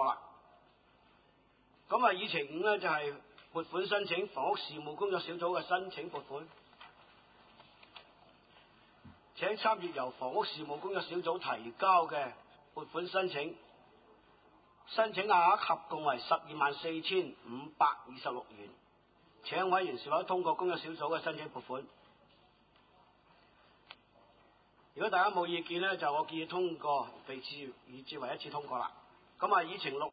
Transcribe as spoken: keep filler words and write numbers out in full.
過啦。咁啊，議程五咧就係、是、撥款申請，房屋事務工作小組嘅申請撥款，請參閱由房屋事務工作小組提交嘅撥款申請，申請額合共為十二萬四千五百二十六元。請委員是否通過工作小組嘅申請撥款？如果大家冇意見呢，就我建議通過，被視以至為一致通過啦。咁啊，議程六。